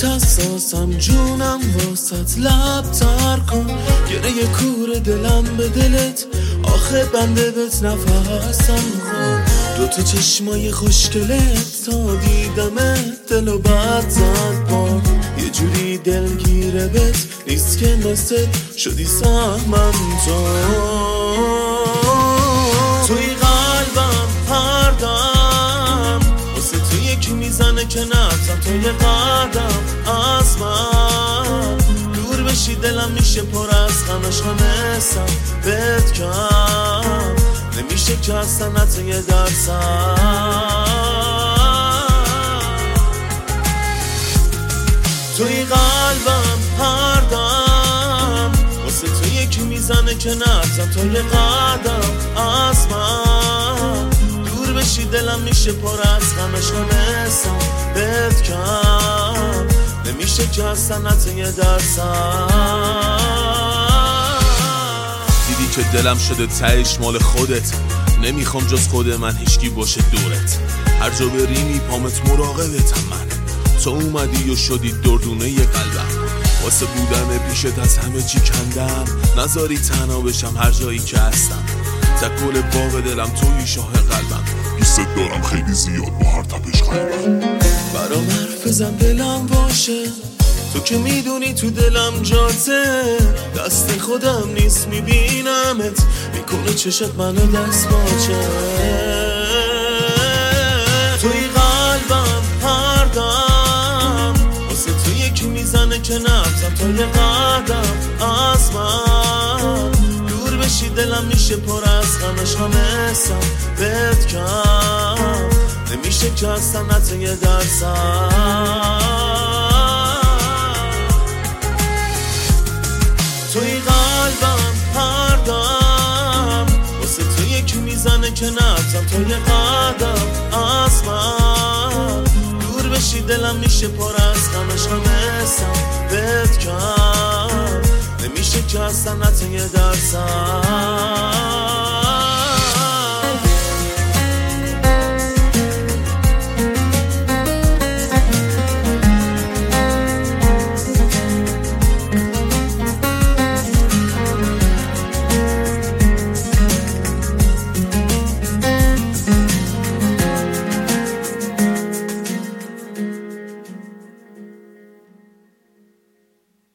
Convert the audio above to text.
حساسم جونم واسط لب تر کن گره کور دلم به دلت آخه بنده بهت نفسم خون دوتا چشمای خوشگلت تا دیدمت دلو بد زد بار یه جوری دلگیره بت نیست که مثل شدی سهمم توی قلبم هر دم واسه تو یکی میزنه که نرسم توی قدم از من دور بشی دلم میشه پر از غمش نمسم بهت کم نمیشه که اصلا حتی یه درسم توی قلبم هر دم واسه تو یکی میزنه که نرسم توی قدم از من دور بشی دلم میشه پر از غمش نمسم بهت کم نمیشه که اصلا حتی یه درسم دیدی که دلم شده تهش مال خودت نمیخوام جز خود من هیچکی باشه دورت هر جا بری میپامت مراقبتم من تو اومدی و شدی دردونه ی قلبم واسه بودن پیشت از همه چی کندم نذاری تنها بشم هر جایی که هستم تکل باغ دلم توی شاه قلبم دوست دارم خیلی زیاد با هر تپش قلبم برام حرف بزن دلم باشه تو که میدونی تو دلم جاته دست خودم نیست میبینمت میکنه چشت منو دست باچه توی قلبم هر دم واسه تو یکی میزنه که نرسم توی قدم از من دور بشی دلم میشه پر از غمش نمسم بهت کم نمیشه که اصلا حتی یه درسم توی قلبم هر دم واسه تو یکی میزنه که نرسم توی قدم از من دور بشی دلم میشه پر از غمش نمسم بهت کم نمیشه که اصلا حتی یه درسم